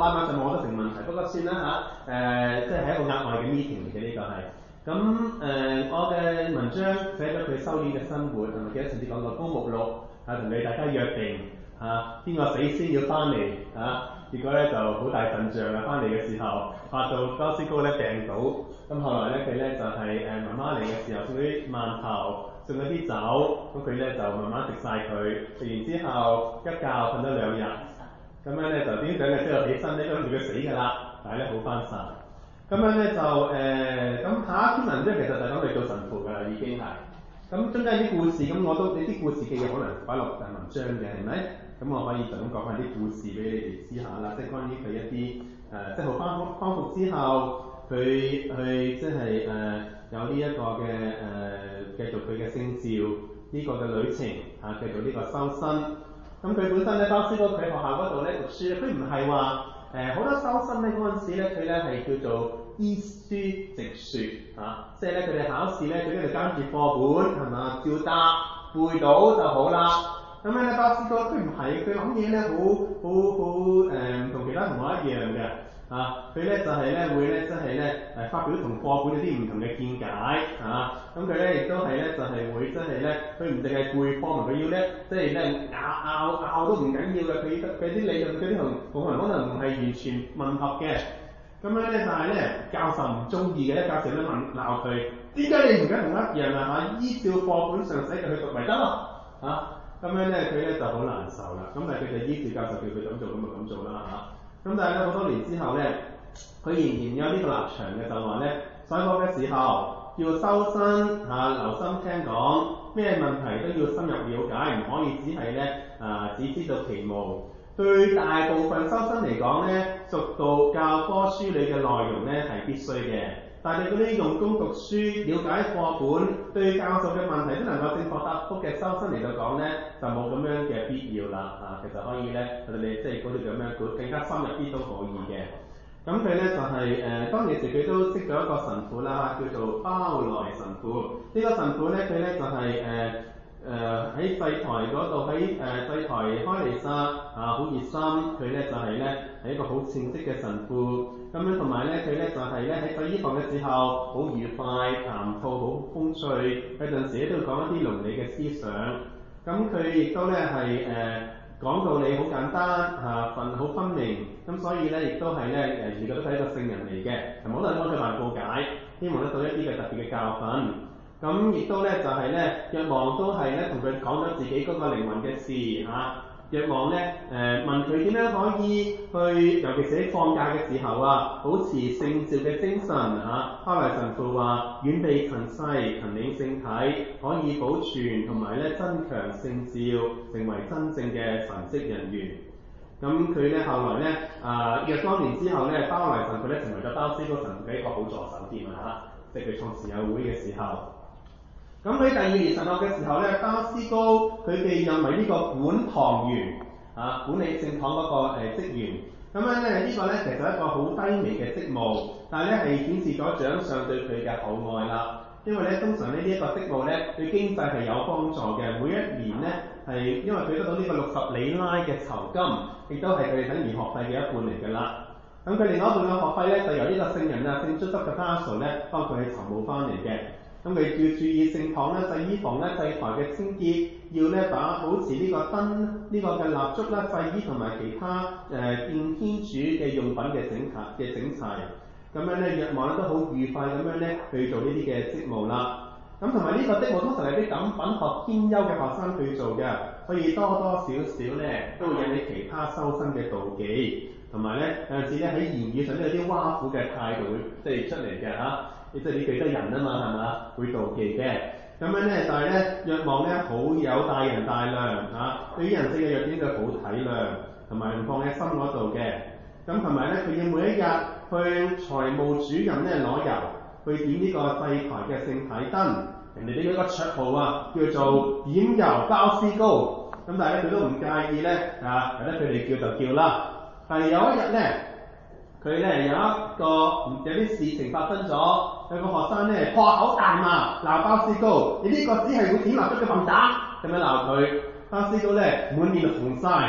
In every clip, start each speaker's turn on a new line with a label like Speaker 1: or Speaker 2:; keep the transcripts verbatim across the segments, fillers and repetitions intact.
Speaker 1: 班碼上冇得成問題，不過算啦嚇。誒，即係係一個額外嘅 meeting 嚟嘅呢個係。咁誒、呃，我嘅文章寫咗佢修煉嘅生活，同埋記得上次講過高目錄，係同你大家約定嚇，邊、啊、個死先要翻嚟嚇。結果咧就好大陣仗啊！翻嚟嘅時候，發到多斯高咧病倒，咁後來咧佢咧就係、是、誒媽媽嚟嘅時候送啲饅頭，送咗啲酒，咁佢咧就慢慢食晒佢，食完之後一覺瞓咗兩日，咁樣咧就點解之後起身咧諗住佢死㗎啦，但係咧好翻晒。咁樣咧就誒，咁、呃、下一篇文章其實就講佢做神父㗎啦，已經係。咁中間啲故事，咁我都你啲故事嘅嘢可能擺落誒文章嘅，係咪？咁我可以就咁講翻啲故事俾你哋知下啦，即係關於佢一啲誒、呃，即係好康復康復之後，佢去即係誒、呃、有呢一個嘅誒、呃、繼續佢嘅聖召呢個嘅旅程嚇、啊，繼續呢個修身。咁佢本身咧，當時嗰佢學校嗰度咧讀書咧，佢唔係話誒好多修身咧嗰陣時咧，佢咧係叫做依書直説嚇、啊，即係咧佢哋考試咧，佢咧就跟住課本係嘛，照答背到就好啦。咁樣咧，巴斯哥佢唔係，佢諗嘢咧好好好誒，唔同、呃、其他同學一樣嘅啊。佢咧就係、是、咧會咧，即係咧誒發表同課本有啲唔同嘅見解啊。咁佢咧亦都係咧就係、是、會即係咧，佢唔淨係背課文，佢要咧即係咧拗拗拗都唔緊要嘅。佢佢啲理論，佢啲同同學可能唔係完全吻合嘅。咁樣咧，但係咧教授唔中意嘅，咧教授咧問鬧佢，點解你唔跟同一樣啊？嚇，依照課本上寫嘅去讀咪得咯嚇。咁樣咧，佢咧就好難受啦。咁但係佢就依照教授叫佢咁做，咁就咁做啦嚇。咁但係咧好多年之後咧，佢仍然有呢個立場嘅，就話咧上課嘅時候要修身嚇、啊，留心聽講，咩問題都要深入了解，唔可以只係咧啊只知道其無。對大部分修身嚟講咧，熟讀教科書裏嘅內容咧係必須嘅。但係嗰啲用功讀書、了解課本、對教授嘅問題都能夠正確答覆嘅修身嚟到講咧，就冇咁樣嘅必要啦。啊，其實可以咧，我哋即係嗰啲咁樣，更加深入啲都可以嘅。咁佢咧就係、是、誒、呃，當其時佢都識咗一個神父啦，叫做包萊神父。呢、這個神父咧，佢咧就係、是、誒。呃誒喺祭台嗰度，喺誒祭台開彌撒啊，好熱心。佢咧就係咧係一個好稱職嘅神父。咁樣同埋咧，佢咧就係咧喺洗衣房嘅時候好愉快，談吐好風趣。有陣時咧都會講一啲倫理嘅思想。咁佢亦都咧係誒講道理好簡單嚇，分好分明。咁所以咧亦都係咧誒，而家都係一個聖人嚟嘅，同埋好多人幫佢辦告解，希望得到一啲嘅特別嘅教訓。咁亦都咧就係咧，若望都係咧同佢講咗自己嗰個靈魂嘅事嚇。若望咧誒問佢點樣可以去，尤其是喺放假嘅時候啊，保持聖召嘅精神嚇。包萊神父話：遠避塵世，勤領聖體，可以保存同埋咧增強聖召，成為真正嘅神職人員。咁佢咧後來咧啊，若干年之後咧，包萊神父咧成為咗包斯高神父嘅一個好助手添啊嚇，即係佢創時友會嘅時候。咁佢第二年神學嘅時候咧，包斯高佢被任為呢個管堂員啊，管理聖堂嗰個誒職員。咁樣咧呢個咧其實係一個好低微嘅職務，但係咧係顯示咗長上對佢嘅厚愛啦。因為咧通常呢呢一個職務咧對經濟係有幫助嘅，每一年咧係因為佢得到呢個六十里拉嘅酬金，亦都係佢哋等於學費嘅一半嚟㗎啦。咁佢另外一半嘅學費咧就由呢個聖人啊聖 Joseph 嘅 Paschal 咧幫佢去籌募翻嚟嘅。咁佢要注意聖堂咧、祭衣房咧、祭台嘅清潔，要咧把保持呢個燈、呢、這個嘅蠟燭啦、祭衣同埋其他誒敬天主嘅用品嘅整齊嘅整齊。咁樣咧，若望咧都好愉快咁樣咧去做呢啲嘅職務啦。咁同埋呢個職務通常係啲感品學兼優嘅學生去做嘅，所以多多少少咧都會引起其他修身嘅妒忌，同埋咧有陣時咧喺言語上都有啲挖苦嘅態度會即係出嚟嘅嚇。即係你記得人啊嘛，係嘛？會妒忌嘅。咁樣咧，但係咧，若望咧好有大人大量嚇、啊，對於人性嘅弱點佢好體諒，同埋唔放喺心嗰度嘅。咁同埋咧，佢要每一日去財務主任咧攞油，去點呢個祭台嘅聖體燈。人哋俾咗個綽號啊，叫做點油包斯高。咁但係咧，佢都唔介意咧嚇，係得佢哋叫就叫啦。但係有一日咧。佢咧有一個有啲事情發生咗，有個學生咧破口大罵鬧包斯高，你呢個只係會點蠟燭嘅笨蛋，咁樣鬧佢。包斯高咧滿面紅晒，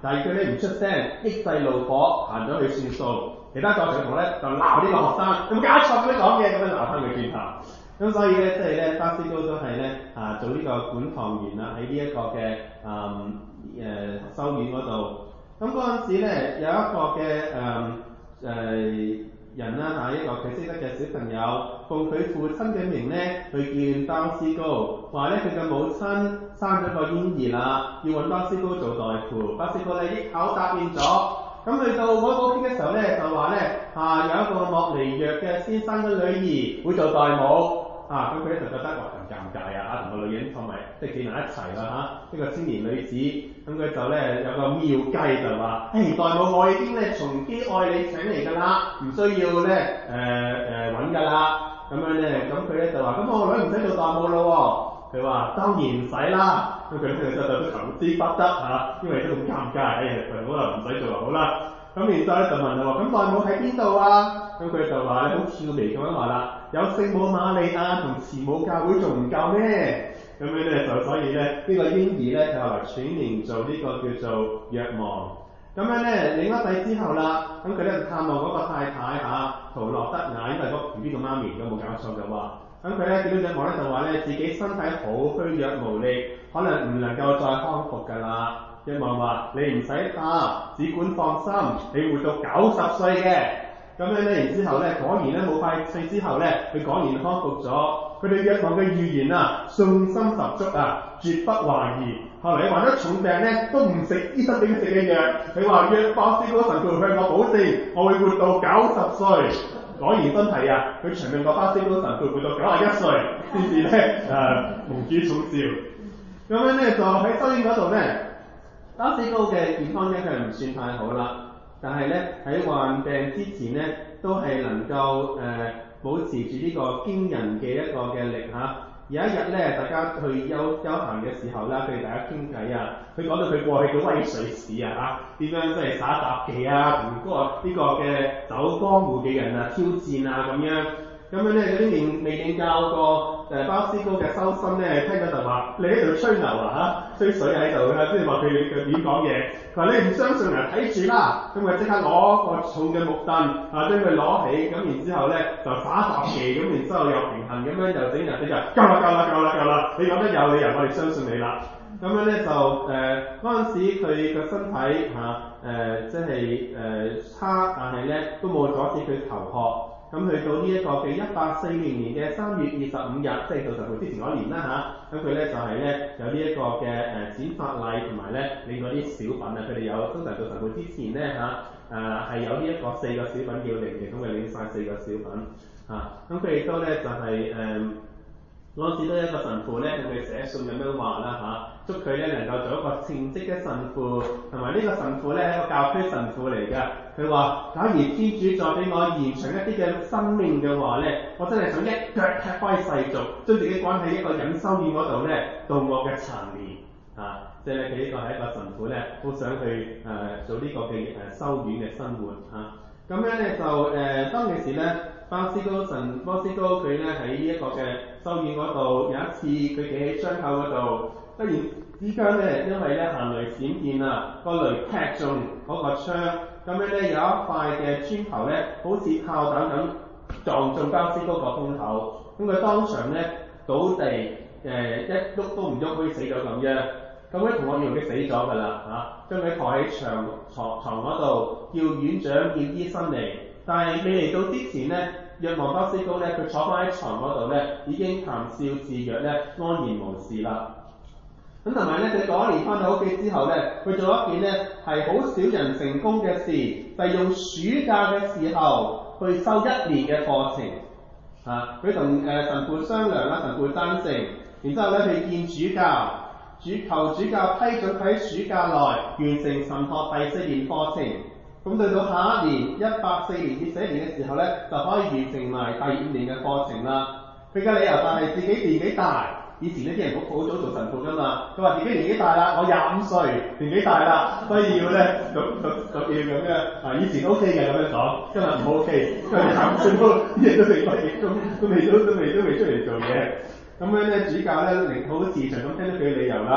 Speaker 1: 但係佢咧唔出聲，抑制怒火，行咗去算數。其他在場同學咧就鬧呢個學生，有冇搞錯咁樣講嘢，咁樣鬧翻佢轉頭。咁所以咧，即係咧，巴斯高都係咧啊做呢個管堂員啦，喺呢一個嘅啊誒修院嗰度。咁嗰陣時咧有一個嘅誒誒人啦嚇，一個佢識得嘅小朋友，奉佢父親嘅名咧去見巴斯高，話咧佢嘅母親生咗個嬰兒啦，要揾巴斯高做代父。巴斯高咧一口答應咗。咁去到嗰個屋企嘅時候咧，就話咧啊有一個莫尼約嘅先生嘅女兒會做代母。啊，咁佢咧就覺得話咁尷尬啊，同個女人同埋即係幾難一齊啦嚇，呢個青年女子，咁佢就咧有個妙計就話，誒代母我已經咧從基愛你請嚟㗎啦，唔需要咧誒誒揾㗎啦，咁樣咧，咁佢咧就話，咁我女唔使做代母咯喎，佢話當然唔使啦，咁佢咧就就都求之不得嚇，因為都咁尷尬，誒佢可能唔使做就好啦。咁然之後咧就問佢話：咁代母喺邊度啊？咁佢就話咧好俏皮咁樣話啦，有聖母瑪利亞同慈母教會仲唔夠咩？咁樣咧就所以咧呢、這個嬰兒咧就後來取名做呢個叫做若望。咁樣咧領咗仔之後啦，咁佢咧就探望嗰個太太嚇陶洛德雅，因為嗰 B B 個媽咪都冇搞錯嘅話，咁佢咧見到若望咧就話咧自己身體好虛弱無力，可能唔能夠再康復㗎啦。若望話：你唔使怕，只管放心，你活到九十歲嘅。咁樣咧，然之後咧，果然咧冇快歲之後咧，佢果然康復咗。佢對若望嘅預言啊，信心十足啊，絕不懷疑。後嚟患咗重病咧，都唔食醫生俾佢食嘅藥。佢話：若巴斯高神父向我保證，我會活到九十歲。果然真係啊，佢長命過巴斯高神父活到九十一歲，先至咧誒蒙主寵召。咁樣咧就喺修院嗰度咧。巴斯高嘅健康咧，佢唔算太好啦，但係咧喺患病之前咧，都係能夠誒、呃、保持住呢個驚人嘅一個嘅力嚇、啊。有一日咧，大家去休休閒嘅時候啦，佢哋大家傾偈啊，佢講到佢過去嘅威水史啊嚇，點樣即係耍雜技啊，同嗰個呢個嘅走江湖嘅人啊挑戰啊咁樣。咁樣咧，嗰啲未未領教過誒巴斯高嘅修心咧，聽到就話：你喺度吹牛啊嚇，吹水喺度㗎，即係話佢佢點講嘢？佢話你唔相信人睇住啦，咁佢即刻攞個重嘅木凳啊，將佢攞起，咁然之後咧就耍雜技，咁然之後又平衡咁樣又整人，你就夠啦夠啦夠啦夠啦，你講得有理由，我哋相信你啦。咁樣咧就誒嗰陣時佢個身體嚇誒即係誒差，但係咧都冇阻止佢求學。咁去到呢一個嘅一八四零年嘅三月二十五日，即係做神父之前嗰年啦嚇，咁佢咧就係咧有呢一個嘅誒剪髮禮同埋咧另外啲小品啊，佢哋有通常做神父之前咧嚇誒係有呢一個四個小品要領嘅，咁佢領晒四個小品嚇，咁佢亦都咧就係誒嗰陣時都有一個神父咧，向佢寫信咁樣話啦嚇，祝佢咧能夠做一個稱職嘅神父，同埋呢個神父咧係一個教區神父嚟㗎。佢話：假如天主再俾我延長一啲嘅生命嘅話咧，我真係想一腳踢開世俗，將自己關喺一個隱修院嗰度咧度我嘅殘年啊！即係佢呢個係一個神父咧，好想去誒、呃、做呢個嘅誒修院嘅生活啊！咁樣咧就誒、呃、當其時咧，巴斯高神波斯高佢咧喺呢一個嘅修院嗰度，有一次佢企喺窗口嗰度，突然之間咧，因為咧行雷閃電啊，個雷劈中嗰個窗。咁樣咧有一塊嘅磚頭咧，好似炮彈咁撞中巴斯高個胸口，咁佢當場咧倒地，誒、呃、一喐都唔喐，好似死咗咁樣。咁啲同學以為佢死咗㗎啦嚇，將佢抬喺床牀牀嗰度，叫院長叫醫生嚟。但係未嚟到之前咧，若望巴斯高咧，佢坐翻喺床嗰度咧，已經談笑自若咧，安然無事啦。咁同埋咧，佢嗰一年翻到屋企之後咧，佢做一件咧係好少人成功嘅事，就係、是、用暑假嘅時候去修一年嘅課程。嚇，佢同誒神父商量啦，神父贊成，然之後咧去見主教，主求主教批准喺暑假內完成神學第四年課程。咁到到下一年一八四年至四一年嘅時候咧，就可以完成埋第五年嘅課程啦。佢嘅理由就係自己年紀大。以前呢啲人好好早做神父㗎嘛，佢話自己年紀大啦，我廿五歲，年紀大啦，所以要咧讀讀讀要咁嘅。啊，以前 O K 嘅咁樣講，今日唔 O K，因為廿五歲都啲嘢都未畢業，都都未都都未都未出嚟做嘢。咁樣咧，主教咧好慈祥咁聽到佢嘅理由啦。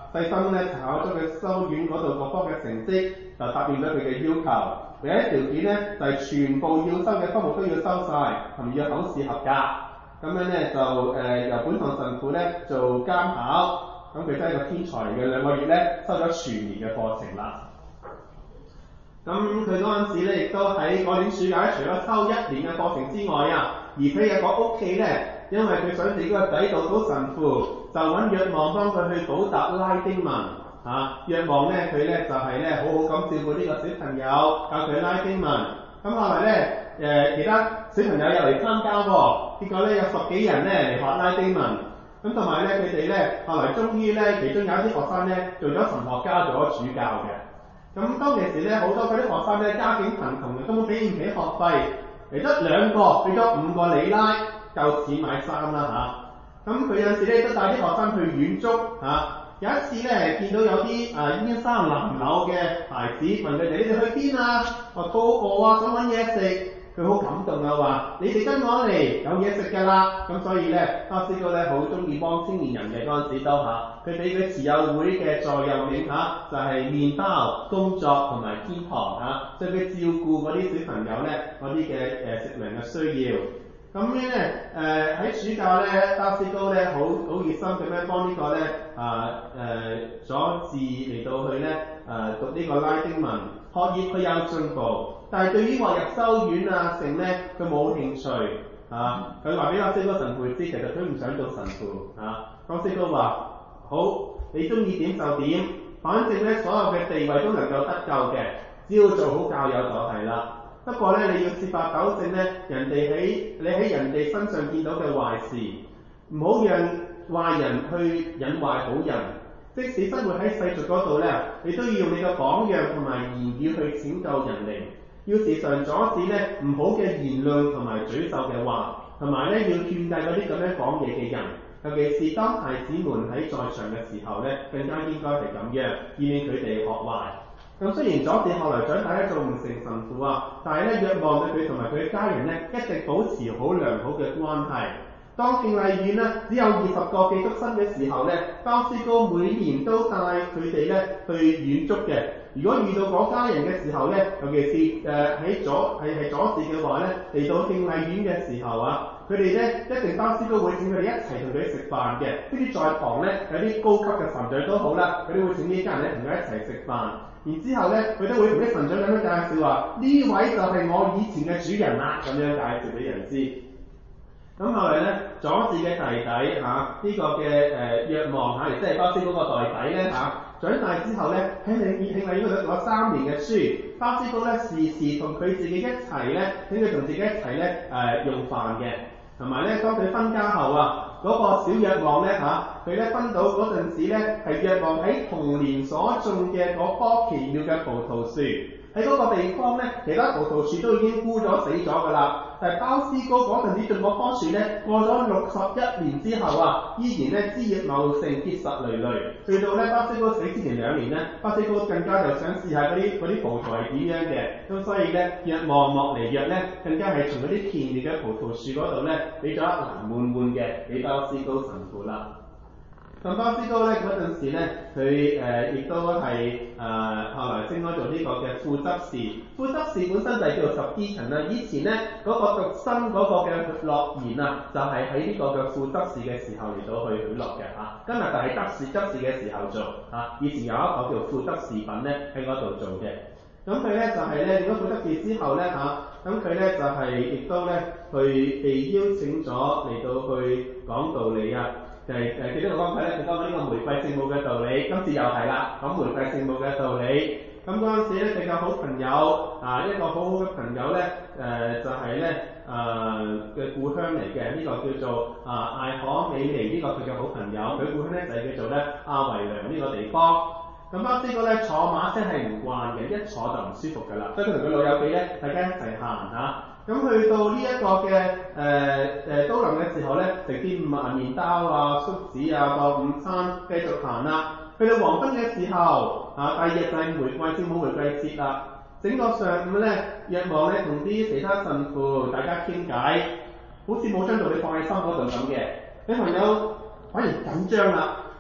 Speaker 1: 細心咧查考咗佢修院嗰度各方嘅成績，就答應咗佢嘅要求。唯一條件咧就係、是、全部要收嘅科目都要收晒，同埋要考試合格。咁樣咧就誒、呃、由本堂神父咧做監考。咁佢真係個天才嚟嘅，兩個月咧收咗全年嘅課程啦。咁佢嗰陣時咧，亦都喺嗰年暑假咧，除咗收一年嘅課程之外啊，而佢有個屋企咧，因為佢想自己個仔讀到神父，就揾若望幫佢去補習拉丁文嚇。若望咧，佢咧就係、是、咧好好咁照顧呢個小朋友，教佢拉丁文。咁後來咧誒、呃、其他小朋友又嚟參加喎，結果咧有十幾人咧嚟學拉丁文。咁同埋咧佢哋咧後來終於咧，其中有一啲學生咧做咗神學家，做咗主教嘅。咁當其時咧，好多嗰啲學生咧家境貧窮嘅，根本俾唔起學費，嚟得兩個，俾咗五個里拉，夠錢買衫啦嚇。咁、啊、佢有時咧都帶啲學生去遠足嚇、啊。有一次咧見到有啲誒衣衫襤褸嘅孩子問佢哋：你哋去邊啊？話肚餓啊，想揾嘢食。佢好感動啊，話你哋跟我嚟，有嘢食㗎啦。咁所以咧，巴斯哥咧好中意幫青年人嘅嗰陣時都嚇，佢俾佢慈幼會嘅座右銘嚇，就係、是、麵包、工作同埋天堂嚇，所以佢照顧嗰啲小朋友咧嗰啲嘅誒食糧嘅需要。咁咧誒喺暑假咧，巴斯哥咧好好熱心咁樣幫呢個咧啊誒佐治嚟到去咧誒、呃、讀呢個拉丁文，學業佢有進步。但係對於話入修院啊成咧，佢冇興趣嚇。佢話俾巴斯哥神父知，其實佢唔想做神父嚇。巴斯哥話：好，你中意點就點，反正咧所有嘅地位都能夠得救嘅，只要做好教友就係啦。不過咧，你要設法糾正咧人哋喺你喺人哋身上見到嘅壞事，唔好讓壞人去引壞好人。即使生活喺世俗嗰度咧，你都要用你嘅榜樣同埋言語去拯救人靈。要時常阻止咧唔好嘅言論同埋詛咒嘅話，同埋咧要勸戒嗰啲咁樣講嘢嘅人，尤其是當孩子們喺在，在場嘅時候咧，更加應該係咁樣，以免佢哋學壞。咁雖然佐治後來長大咧做唔成神父啊，但係咧若望對佢同埋佢嘅家人咧一直保持好良好嘅關係。當敬禮院咧只有二十個寄宿生嘅時候咧，巴斯哥每年都帶佢哋咧去遠足嘅。如果遇到嗰家人嘅時候咧，尤其是誒喺佐係係佐治嘅話咧，嚟到敬禮院嘅時候啊，佢哋咧一定巴斯哥會請佢哋一齊同佢食飯嘅。呢啲在堂咧有啲高級嘅神長都好啦，佢哋會請呢家人咧同佢一齊食飯。然之後咧，佢都會同啲神長咁樣介紹話：呢位就係我以前嘅主人啦，咁樣介紹俾人知。咁後來咧，佐治嘅弟弟嚇呢、啊這個嘅誒若望嚇，亦即係巴斯哥個代弟咧嚇，長大之後咧喺你慶禮院嗰度讀咗三年嘅書，巴斯哥咧時時同佢自己一齊咧，請佢同自己一齊咧誒用飯嘅，同埋咧當佢分家後啊，嗰、那個小若望咧嚇，佢咧分到嗰陣時咧係若望喺童年所種嘅嗰棵奇妙嘅葡萄樹。喺嗰個地方咧，其他葡萄樹都已經枯咗死咗㗎啦。但係巴斯哥嗰陣時種嗰棵樹咧，過咗六十一年之後啊，依然咧枝葉茂盛、結實累累。去到咧巴斯哥死之前兩年咧，巴斯哥更加就想試下嗰啲嗰啲葡萄係點樣嘅。咁所以咧，若望莫尼約咧，更加係從嗰啲奇妙嘅葡萄樹嗰度咧，俾咗一籃滿滿嘅俾巴斯哥神父啦。咁巴斯哥咧嗰陣時咧，佢誒亦都係誒、呃、後來升咗做呢個嘅副執事。副執事本身就係叫做 subdeacon 啦。以前咧嗰、那個獨身嗰個嘅諾言啊，就係喺呢個嘅副執事嘅時候嚟到去許諾嘅嚇。今日就係執事執事嘅時候做嚇、啊。以前有一個叫副執事品咧喺嗰度做嘅。咁佢咧就係咧，如果副執事之後咧嚇，咁佢咧就係、是、亦都咧去被邀請咗嚟到去講道理啊。就係誒記得我剛才咧，佢講緊呢個玫瑰聖母嘅道理，今次又係啦，講玫瑰聖母嘅道理。咁嗰陣時咧，佢嘅好朋友啊，一個好好嘅朋友咧，誒、呃、就係咧誒嘅故鄉嚟嘅，呢、這個叫做啊艾可美尼，呢、這個佢嘅好朋友，佢故鄉咧就係、是、叫做咧阿維良呢個地方。咁巴斯哥咧坐馬車係唔慣嘅，一坐就唔舒服㗎啦，所以佢同佢老友記咧，大家一齊行嚇。咁去到呢一個嘅誒誒都林嘅時候咧，食啲麥麵包啊、粟子啊個午餐，繼續行啦。去到黃昏嘅時候，啊第二日就係玫瑰聖母玫瑰節啦。整個上午咧，若望咧同啲其他神父大家傾偈，好似冇將道理放喺心嗰度咁嘅。啲朋友反而緊張啦，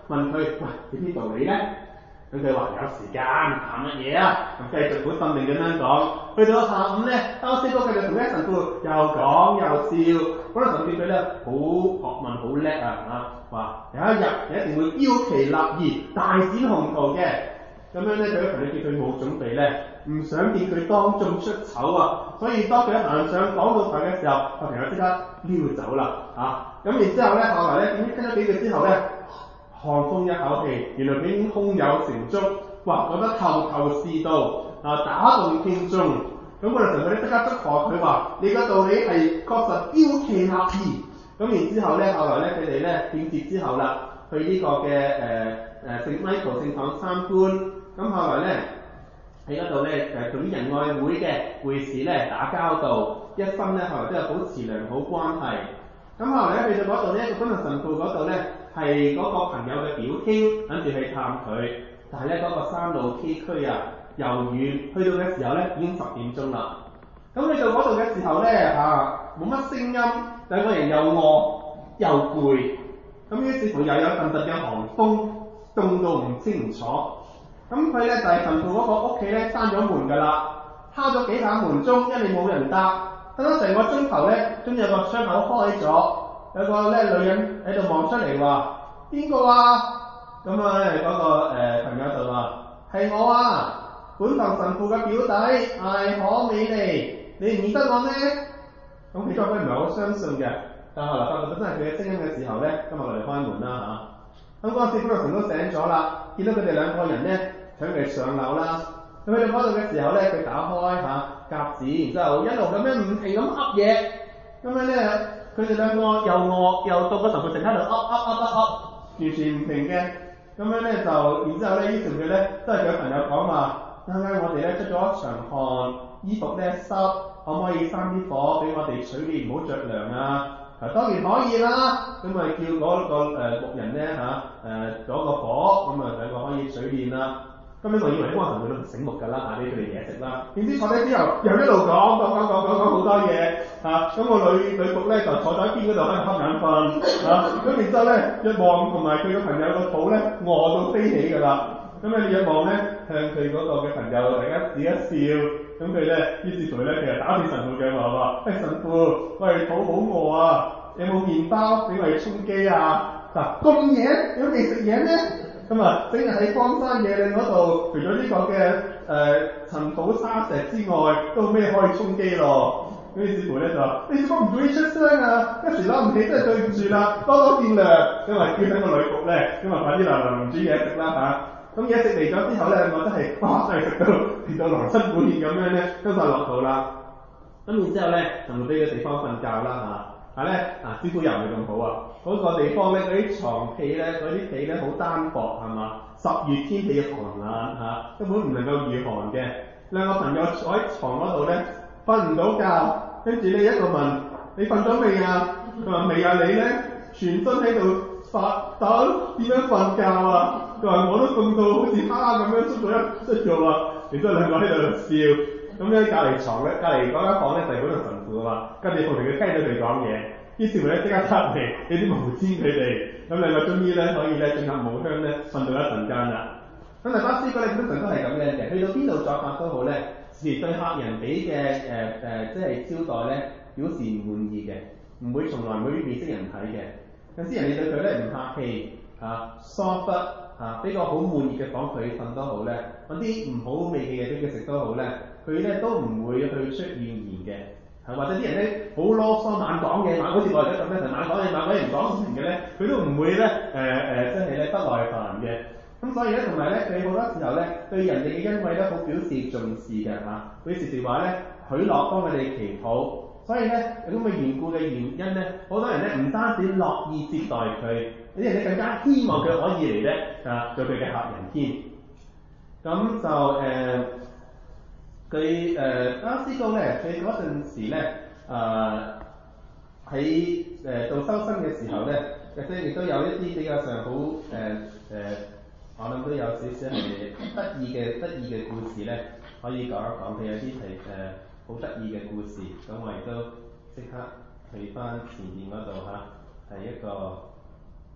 Speaker 1: 問佢：喂，你邊度嚟咧？咁佢話有時間談乜嘢啊？咁繼續好鎮定咁樣講。去到下午咧，歐師哥繼續同啲神父又講又笑。嗰陣神父佢咧好學問好叻啊嚇，話有一日你一定會標奇立異、大展宏圖嘅。咁樣咧，佢啲朋友見佢冇準備咧，唔想見佢當眾出醜啊，所以當佢行上講道台嘅時候，個朋友即刻溜走啦嚇。咁、啊、然之後咧，後來咧點知聽咗幾句之後咧，看風一口氣，原來佢已經胸有成竹，哇！覺得頭頭是道啊，打動聽眾。咁我哋同佢咧即刻祝賀佢話：你個道理係確實標奇立異。咁然之後咧，後來咧佢哋咧獻節之後啦，去呢個嘅誒誒聖 Michael 聖堂參觀。咁後來咧喺嗰度咧誒同啲仁愛會嘅會士咧打交道，一生咧後來都有保持良好關係。咁後來咧去到嗰度咧，個君士神父嗰度咧係嗰個朋友嘅表兄，諗住去探佢，但係咧嗰個山路崎嶇啊，又遠，去到嘅時候咧已經十點鐘啦。咁去到嗰度嘅時候咧嚇冇乜聲音，兩個人又餓又攰，咁於是乎又有陣陣嘅寒風，凍到唔清唔楚。咁佢咧就係神父嗰個屋企咧閂咗門㗎啦，敲咗幾下門鐘，因為冇人答。等咗成個鐘頭咧，終於有個窗口開咗，有個咧女人喺度望出嚟話：邊個啊？咁啊咧嗰個、呃、朋友就話：係我啊，本堂神父嘅表弟艾可美利，你唔認得我咩？咁起初佢唔係好相信嘅，但係後來發覺到真係佢嘅聲音嘅時候咧，今日我哋開門啦嚇。咁嗰陣時，布魯神都醒咗啦，見到佢哋兩個人咧搶佢上樓啦。咁去到嗰度嘅時候咧，佢打開嚇夾子，然之後一路咁樣唔停咁噏嘢。咁樣咧，佢哋兩個又餓又到個神父成喺度噏噏噏噏噏，完全唔停嘅。咁樣咧就，然之後咧，於是佢咧都係佢朋友講話：啱啱我哋咧出咗一場汗，衣服咧濕，可唔可以生啲火俾我哋取暖，唔好着涼啊？啊當然可以啦，咁咪叫嗰、那個誒、呃、牧人咧嚇誒攞個火，咁啊兩個可以取暖啦。咁樣我以為啲神父都唔醒目㗎啦，嚇俾佢哋嘢食啦。點知坐低之後又一路講講講講講講好多嘢嚇，咁、啊、個女女僕咧就坐喺邊嗰度喺度瞌眼瞓嚇，咁然之後咧一望同埋佢個朋友個肚咧餓到飛起㗎啦。咁你一望咧向佢嗰個嘅朋友大家笑一笑，咁佢咧於是乎咧佢就打斷神父嘅話話：喂、哎、神父，喂肚好餓啊，有冇麵包俾我哋充飢啊？嗱咁夜你都未食嘢咩？咁啊，整日喺荒山野嶺嗰度，除咗呢個嘅誒塵土沙石之外，都冇咩可以充飢咯。咁於是乎咧就話：你點解唔早啲出聲啊？一時諗唔起真係對唔住啦，多多見諒。因為叫緊個女僕咧，咁啊快啲嚟嚟煮嘢食啦嚇。咁嘢食嚟咗之後咧，我真係哇真係食到食到狼吞虎咽咁樣咧，都快落肚啦。咁然之後咧，就會俾個地方瞓覺啦嚇。但係咧啊，師傅又唔係咁好啊。嗰、那個地方咧，嗰啲床被咧，嗰啲被咧好單薄係嘛？十月天氣寒冷嚇，根本唔能夠御寒嘅。兩個朋友坐喺床嗰度咧，瞓唔到覺，跟住咧一個問：你瞓咗未啊？佢話未啊，你咧全身喺度發抖，點樣瞓覺啊？佢話我都凍到好似蝦咁樣縮咗一縮咗啊！然之後兩個喺度笑，咁咧隔離床咧，隔離嗰間房咧就係嗰度神父啊嘛，跟住旁邊佢聽到佢講嘢。於是乎咧，即刻出嚟俾啲毛氈佢哋，咁兩個終於咧可以咧進入夢鄉咧瞓到一陣間啦。咁啊，巴斯哥咧通常都係咁樣嘅，去到邊度作客都好咧，時對客人俾嘅誒誒即係招待咧表示唔滿意嘅，唔會從來唔會面色人睇嘅。有啲人你對佢咧唔客氣嚇，疏忽嚇，俾個好滿意嘅房佢瞓都好咧，揾啲唔好味嘅嘢俾佢食都好咧，佢咧都唔會去出怨言嘅。或者啲人咧好囉嗦猛講嘢，猛好似我而家咁咧，就猛講嘢，猛講嘢唔講事情嘅咧，佢都唔會咧誒誒，即係咧不耐煩嘅。咁所以咧，同埋咧，佢好多時候咧對人哋嘅恩惠咧好表示重視嘅嚇。佢時時話咧許諾幫佢哋祈禱，所以咧有咁嘅緣故嘅原因咧，好多人咧唔單止樂意接待佢，有啲人咧更加希望佢可以嚟咧啊做佢嘅客人添。咁就誒。呃佢誒巴斯哥咧，佢嗰陣時咧，誒喺誒做修身嘅時候咧，亦都亦都有一啲比較上好誒誒，我諗都有少少係得意嘅得意嘅故事咧，可以講一講。佢有啲係誒好得意嘅故事，咁我亦都即刻去翻前面嗰度嚇，係一個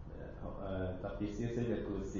Speaker 1: 誒特別少少嘅故事。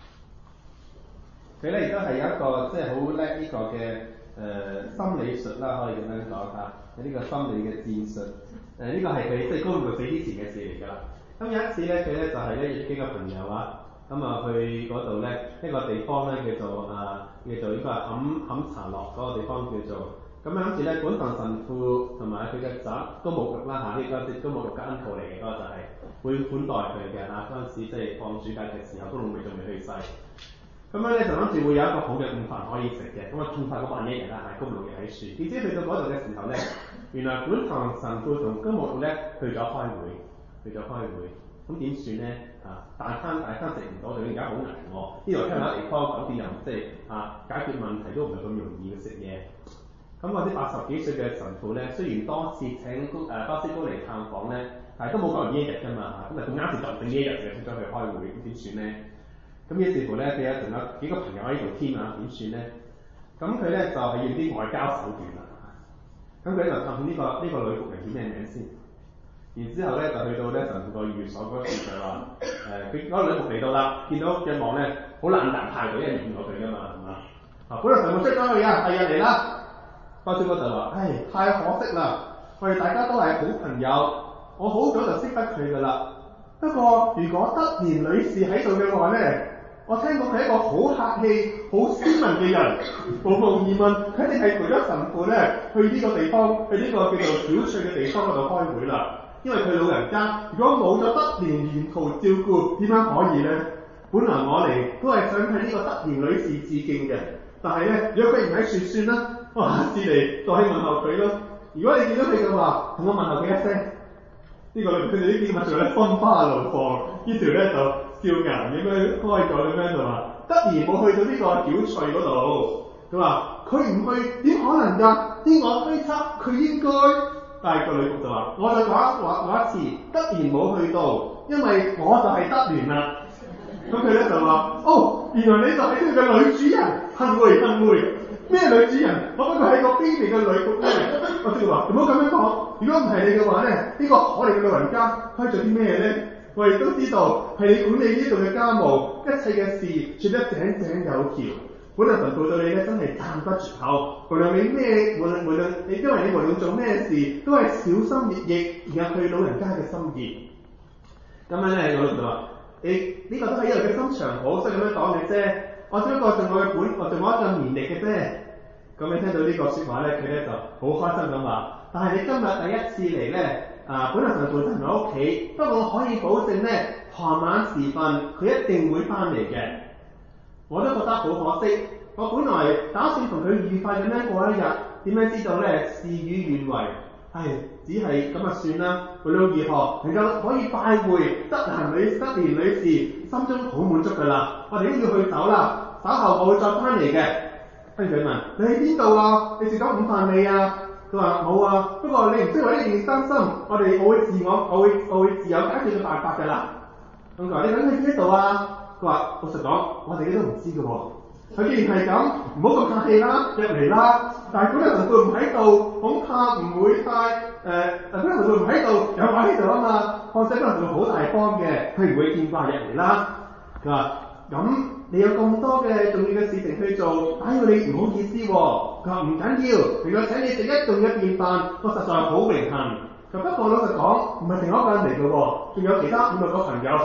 Speaker 1: 佢咧亦都係有一個即係好叻呢個嘅誒、呃、心理術啦，可以咁樣講下，有呢個心理嘅戰術。誒、呃、呢、這個係佢即係高木死之前嘅事嚟㗎啦。咁有一次咧，佢咧就係咧約幾個朋友啊，咁啊去嗰度咧一個地方咧叫做啊叫做呢個冚冚茶落嗰個地方叫做。咁樣諗住咧，本堂神父同埋佢嘅侄高木玉啦嚇，呢、這個即高木玉嘅 uncle 嚟嘅嗰個就係、是、會款待佢嘅嚇。嗰陣時即係放暑假嘅時候，高木玉仲未去世。咁樣咧就諗住會有一個好嘅午飯可以食嘅，咁啊仲快嗰萬一日啦，係高木玉喺樹。點知去到嗰度嘅時候咧，原來本堂神父同高木玉咧去咗開會，去咗開會。咁點算咧？啊，大餐大餐食唔到，佢而家好危喎。呢度鄉下地方，酒店又即係啊解決問題都唔係咁容易嘅食嘢。咁嗰啲八十幾歲嘅神父咧，雖然多次請高誒巴斯高嚟探訪咧，但係都冇講完呢一日㗎嘛嚇，咁啊咁啱就就剩呢一日嘅出咗去開會，咁點算咧？咁於是乎咧，佢有仲有幾個朋友喺度添啊，點算咧？咁佢咧就係、是、用啲外交手段啦。咁佢就探呢、這個呢、這個女僕人叫咩名先？然之後咧就去到咧神父個寓所嗰時就話誒，佢、呃、嗰個女僕嚟到啦，見到嘅望咧好冷淡態度，因為見過佢㗎嘛，係嘛？啊，本來神父出咗去啊，第日嚟啦。巴斯哥就話：唉，太可惜啦！我哋大家都係好朋友，我好早就識得佢㗎啦。不過如果德蓮女士喺度嘅話咧，我聽講佢係一個好客氣、好斯文嘅人，無無疑問，佢一定係陪咗神父咧去呢個地方，去呢個叫做小翠嘅地方嗰度開會啦。因為佢老人家如果冇咗德蓮沿途照顧，點樣可以咧？本來我嚟都係想向呢個德蓮女士致敬嘅，但係咧，如果佢唔喺處算啦。我下次嚟再去問候佢咯。如果你見到佢嘅話，同我問候佢一聲。呢、這個佢哋啲見物做咧心花怒放，呢條咧就笑顏咁樣開咗咁樣就話：德兒冇去到呢個小翠嗰度。佢話：佢唔去點可能㗎？依我推測佢應該。但係個女僕就話：我再講話話一次，德兒冇去到，因為我就係德蓮啦。咁佢咧就話：哦，原來你就係佢嘅女主人，幸會幸會。咩女主人？我不過係個卑微嘅女僕咧。我即係話，唔好咁樣講。如果唔係你嘅話咧，呢、這個可憐嘅老人家可以做啲咩咧？我哋都知道係你管理呢度嘅家務，一切嘅事做得井井有條。本來神父對你咧真係讚不絕口。無論你咩，無論無論你，因為你無論做咩事，都係小心翼翼，入去老人家嘅心意。咁樣咧，我就話：你呢、這個都係一個嘅心腸好，所以咁樣講嘅啫。我只不過盡我嘅本，我盡我一盡綿力嘅啫。咁你聽到呢個説話咧，佢咧就好開心咁話：但係你今日第一次嚟咧，啊，本來神父就唔喺屋企，不過我可以保證咧，傍晚時分佢一定會翻嚟嘅。我都覺得好可惜，我本來打算同佢愉快咁樣過一日，點樣知道咧事與願違，唉，只係咁啊算啦。無論如何，能夠可以拜會德蘭女德蓮女士，心中好滿足㗎啦。我哋都要去走啦，稍後我會再翻嚟嘅。跟住佢問：你喺邊度啊？你食咗午飯未啊？佢話冇啊，不過你唔需要為呢件事擔心，我哋我會自我我會我會自有解決嘅辦法㗎啦。咁佢話：你等佢邊度啊？佢話：老實講，我哋都唔知㗎喎。佢既然係咁，唔好咁客氣啦，入嚟啦。但係本來神父唔喺度，恐怕唔會太誒。但本來神父唔喺度，有我喺度啊嘛。況且本來神父好大方嘅，佢唔會見怪入嚟啦。佢話：咁你有咁多嘅重要嘅事情去做，打擾你唔好意思喎。佢話唔緊要，如果請你食一頓嘅便飯，我實在好榮幸。不過老實講，唔係淨我一個人嚟嘅喎，仲有其他五六個朋友。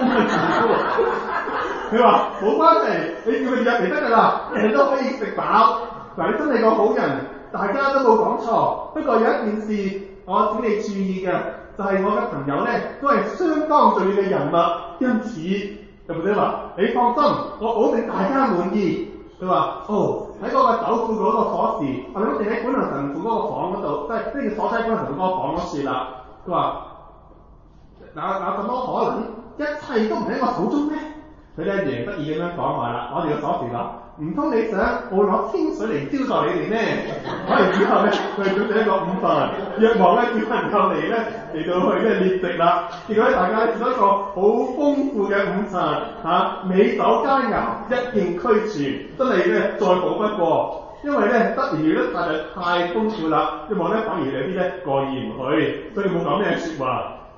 Speaker 1: 佢話冇關係，你叫佢哋入嚟得㗎啦，人都可以食飽。嗱，你真係個好人，大家都冇講錯。不過有一件事，我請你注意嘅，就係、是、我嘅朋友咧，都係相當重要嘅人物，因此就或者話你放心，我保證大家滿意。佢話：哦，喺嗰個酒庫嗰個鎖匙，我哋一定喺本堂神父嗰個房嗰度，即係即係鎖喺本堂神父嗰個房嗰處啦。佢話：嗱嗱，咁多可能，一切都唔喺我手中咩？佢咧贏得意咁樣講話啦，我哋個鎖匙啦，唔通你想我攞清水嚟招待你哋咩？講完之後咧，佢準備一個午飯，若望咧叫朋友嚟咧嚟到去咧列席啦。結果咧大家食到一個好豐富嘅午餐嚇，美酒佳肴一應俱全，真係咧再好不過。因為咧德年料咧實在太豐富啦，若望咧反而有啲咧過意唔去，所以冇講咩説話。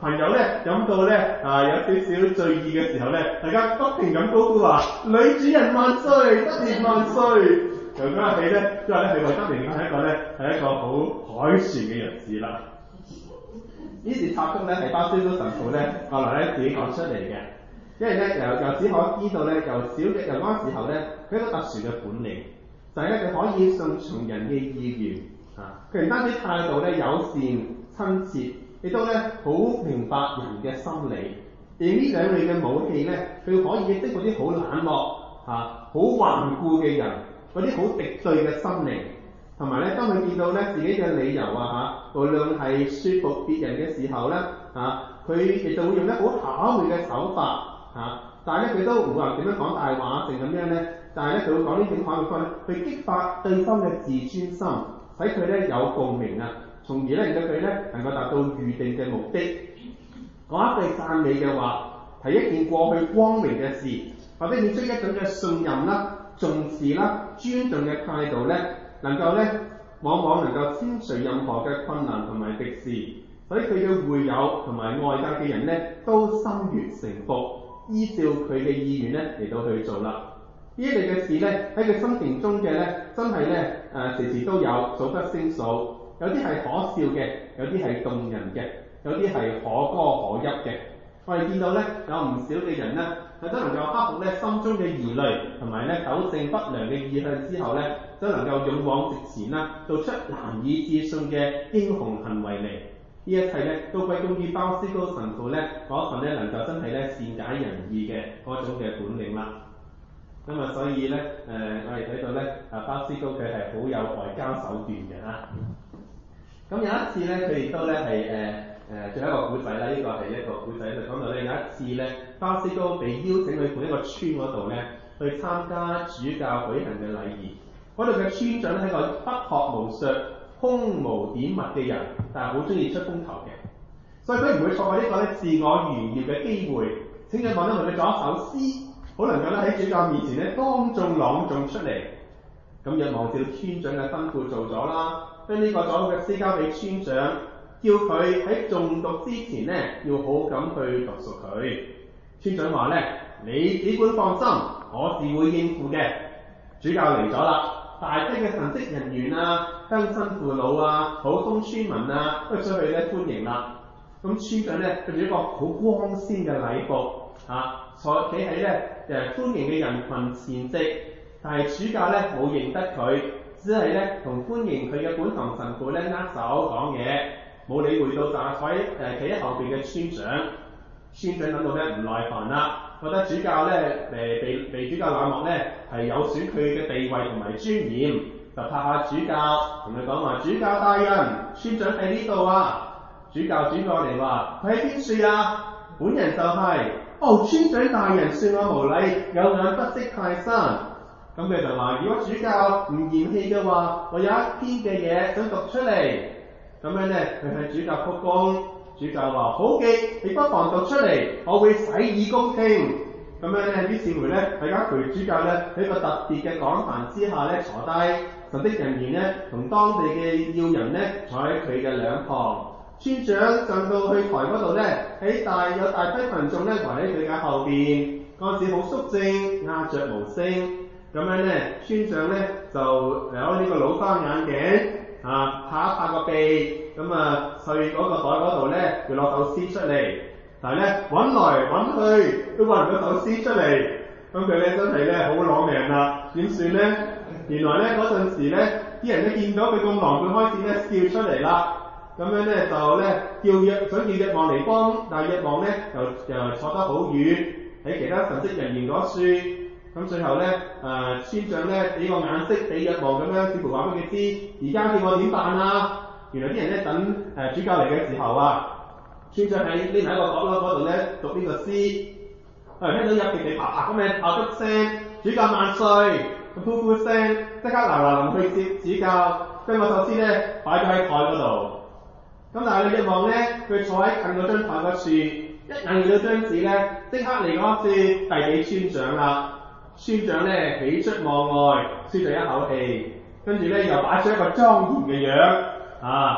Speaker 1: 朋友咧飲到咧啊有少少醉意嘅時候咧，大家不停咁高呼話：女主人萬歲，德年萬歲！由嗰日起咧，因為咧佢為德年係一個咧係一個好凱旋嘅日子啦。呢段插曲咧係巴斯高神父咧後來咧自己講出嚟嘅，因為咧由由此可知道咧，由小嘅由嗰時候咧，佢一個特殊嘅本領，就係咧佢可以順從人嘅意願啊！佢唔單止態度咧友善親切，亦都咧好明白人嘅心理。而呢兩類嘅武器咧，佢可以擊啲好冷漠嚇、好頑固嘅人，嗰啲好敵對嘅心靈。同埋咧，當佢見到咧自己嘅理由啊嚇，無論係説服別人嘅時候咧嚇，佢亦就會用得好巧妙嘅手法嚇，但係咧佢都唔會話點樣講大話定咁樣咧，但係咧佢會講呢種巧妙方法去激發對方嘅自尊心，使佢咧有共鳴啊，從而咧令到佢咧能夠達到預定嘅目的。講一句讚美嘅話，係一件過去光明嘅事，或者顯出一種嘅信任啦、重視啦、尊重嘅態度咧。能夠咧，往往能夠消除任何嘅困難同埋敵視，所以佢嘅會友同埋外界嘅人咧，都心悅誠服，依照佢嘅意願咧嚟到去做啦。呢一類嘅事咧，喺佢心情中嘅咧，真係咧誒時時都有，數不勝數。有啲係可笑嘅，有啲係動人嘅，有啲係可歌可泣嘅。我哋見到咧，有唔少嘅人咧，佢都能夠克服咧心中嘅疑慮，同埋咧糾正不良嘅意向之後咧，都能夠勇往直前啦，做出難以置信嘅英雄行為嚟。呢一切咧都歸功於鮑思高神父咧嗰份咧能夠真係咧善解人意嘅嗰種嘅本領啦。咁啊，所以咧誒、呃，我哋睇到咧啊，鮑思高佢係好有外交手段嘅嚇。咁有一次咧，佢亦都咧係誒誒，最後一個古仔啦。呢、這個係一個古仔，就講到咧有一次咧，鮑思高被邀請去同一個村嗰度咧去參加主教舉行嘅禮儀。嗰度嘅村長咧係個不學無術、空無點墨嘅人，但係好中意出風頭嘅，所以佢唔會錯過呢個咧自我炫耀嘅機會。請佢問一問佢作一首詩，好能夠咧喺主教面前咧當眾朗誦出嚟。咁就按照村長嘅吩咐做咗啦，將呢個作好嘅詩交俾村長，叫佢喺誦讀之前咧要好咁去讀熟佢。村長話咧：你只管放心，我是會應付嘅。主教嚟咗啦。大批嘅神職人員啊、鄉親父老啊、普通村民啊，都出去咧歡迎啦。咁村長咧着住一個好光鮮嘅禮服，嚇、啊、坐企喺咧誒歡迎嘅人群前夕。但係主教咧冇認得佢，只係咧同歡迎佢嘅本堂神父咧握手講嘢，冇理會到站喺誒企喺後邊嘅村長。村長諗到咧唔耐煩啦，覺得主教咧誒被被主教冷漠咧係有損佢嘅地位同埋尊嚴，就拍下主教，同佢講話：主教大人，村長喺呢度啊！主教轉過嚟話：佢喺邊處啊？本人就係、是。哦，村長大人，算我無禮，有眼不識泰山。咁佢就話：如果主教唔嫌棄嘅話，我有一篇嘅嘢想讀出嚟。咁樣咧，佢向主教鞠躬。主教話：好嘅，你不妨讀出嚟，我會洗耳恭聽。咁樣咧，於是乎咧，大家陪主教咧喺個特別嘅講壇之下咧坐低，神職人員咧同當地嘅要人咧坐喺佢嘅兩旁。村長上到去台嗰度咧，喺大有大批群眾咧圍喺佢嘅後邊。嗰時好肅靜，鴉雀無聲。咁樣咧，村長咧就有呢個老花眼鏡，啊拍一拍個鼻，咁啊去嗰個袋嗰度咧，要攞首詩出嚟。但係咧揾來揾去都揾唔到首詩出嚟，咁佢咧真係咧好攞命啦。點算咧？原來咧嗰陣時咧，啲人咧見到佢咁狼狽，開始咧笑出嚟啦。咁樣咧就咧叫約想叫約望嚟幫，但係約望咧又又坐得好遠，喺其他神職人員嗰處。咁最後咧，誒、呃、村長咧俾個眼色俾約望咁樣，似乎話俾佢知，而家叫我點辦啊？原來啲人咧等誒、呃、主教嚟嘅時候啊，村長喺匿喺個角落嗰度咧讀呢個詩，我哋聽到有地地啪啪咁嘅爆竹聲，主教萬歲，咁呼呼聲，即刻嗱嗱臨去接主教，將個首詩咧擺咗喺台嗰度。咁但係你約望咧，佢坐喺近嗰張台嗰處，一眼見到張紙咧，即刻嚟嗰次遞俾村長啦。村長咧喜出望外，舒咗一口氣，跟住咧又擺出一個莊嚴嘅樣，啊，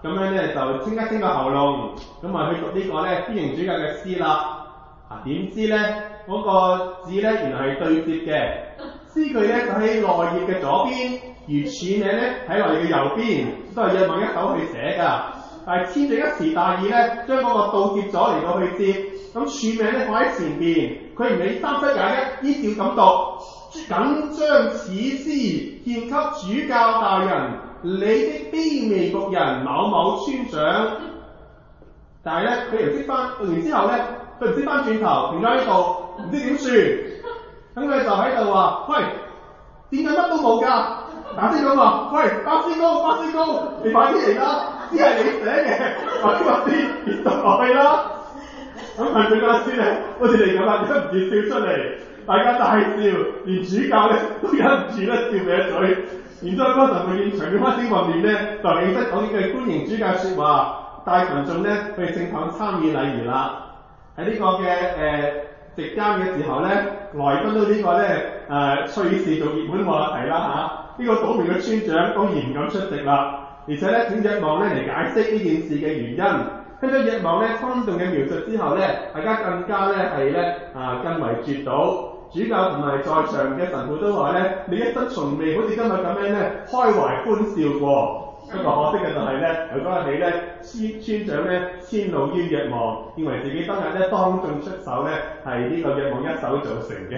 Speaker 1: 咁樣咧就清一清個喉嚨，咁啊去讀呢個咧歡迎主教嘅詩啦。啊點知咧嗰、那個字咧原來係對接嘅，詩句咧就喺內頁嘅左邊，而署名咧喺內頁嘅右邊，都係約望一手去寫㗎。但係簽就一時大意咧，將嗰個倒接咗嚟到去接，咁署名咧放喺前邊，佢唔理三七廿一，依照咁讀，謹將此詩獻給主教大人，你的卑微僕人某某村長。但係咧，佢唔識翻，讀完之後咧，佢唔識翻轉頭，停咗喺度，唔知點算。咁佢就喺度話：喂，點解乜都冇㗎？打先講話，喂，巴斯高，巴斯高，你快啲嚟啦！詩係你寫嘅，快啲把詩閱讀落去啦！咁問佢嗰陣咧，好似你咁啦，忍唔住笑出嚟，大家大笑，連主教咧都忍唔住咧笑歪嘴。然之後嗰陣佢見場面開始混亂咧，就起身講呢句歡迎主教説話。帶群眾咧去聖堂參與禮儀啦。喺呢個嘅誒席間嘅時候咧，來賓都呢個咧誒趣事做熱門話題啦嚇。呢、啊這個倒霉嘅村長當然唔敢出席啦，而且咧請若望咧嚟解釋呢件事嘅原因。聽咗若望咧生動嘅描述之後咧，大家更加咧係咧啊更為絕倒。主教同埋在場嘅神父都話咧：你一生從未好似今日咁樣咧開懷歡笑過。不過可惜嘅就係咧，由嗰日起咧，村村長咧遷怒於若望，認為自己當日咧當眾出手咧係呢個若望一手造成嘅。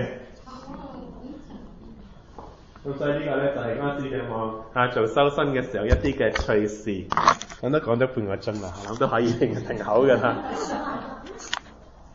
Speaker 1: 咁所以呢個咧就係嗰陣時若望啊做修身嘅時候一啲嘅趣事。咁都講咗半個鐘啦，我諗都可以停停口㗎啦。